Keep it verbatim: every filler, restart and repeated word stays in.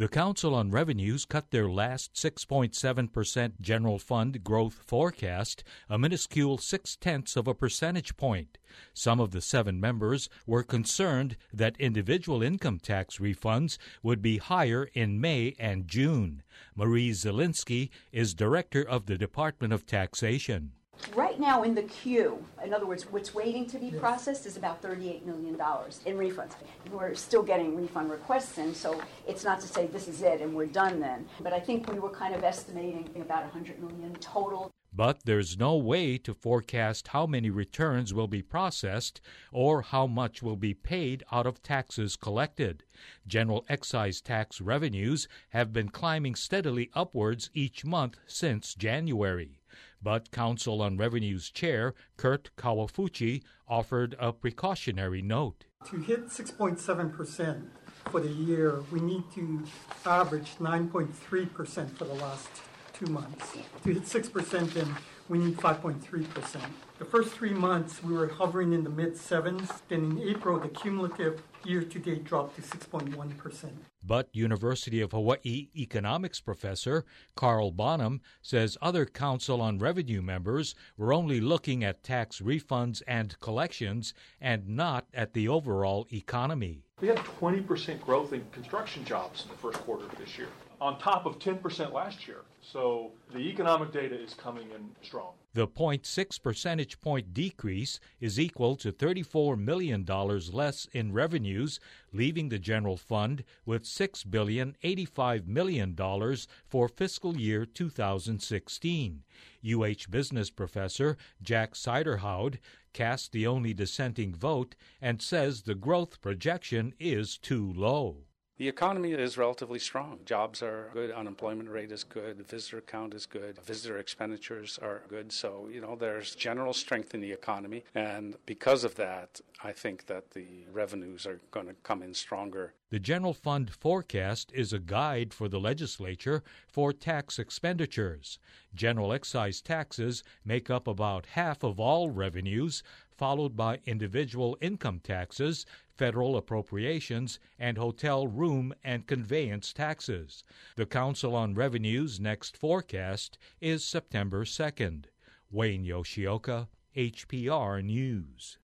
The Council on Revenues cut their last six point seven percent general fund growth forecast, a minuscule six-tenths of a percentage point. Some of the seven members were concerned that individual income tax refunds would be higher in May and June. Marie Zielinski is director of the Department of Taxation. Right now in the queue, in other words, what's waiting to be yes. processed is about thirty-eight million dollars in refunds. We're still getting refund requests in, so it's not to say this is it and we're done then. But I think we were kind of estimating about one hundred million dollars total. But there's no way to forecast how many returns will be processed or how much will be paid out of taxes collected. General excise tax revenues have been climbing steadily upwards each month since January. But Council on Revenue's chair, Kurt Kawafuchi, offered a precautionary note. To hit six point seven percent for the year, we need to average nine point three percent for the last two months. To hit six percent, then we need five point three percent. The first three months, we were hovering in the mid-sevens. Then in April, the cumulative year-to-date dropped to six point one percent. But University of Hawaii economics professor Carl Bonham says other Council on Revenue members were only looking at tax refunds and collections and not at the overall economy. We had twenty percent growth in construction jobs in the first quarter of this year, on top of ten percent last year. So the economic data is coming in strong. The zero point six percentage point decrease is equal to thirty-four million dollars less in revenues, leaving the general fund with six billion eighty-five million dollars for fiscal year two thousand sixteen. U H business professor Jack Siderhoud cast the only dissenting vote and says the growth projection is too low. The economy is relatively strong. Jobs are good, unemployment rate is good, the visitor count is good, visitor expenditures are good. So, you know, there's general strength in the economy. And because of that, I think that the revenues are going to come in stronger. The general fund forecast is a guide for the legislature for tax expenditures. General excise taxes make up about half of all revenues, followed by individual income taxes, federal appropriations, and hotel room and conveyance taxes. The Council on Revenue's next forecast is September second. Wayne Yoshioka, H P R News.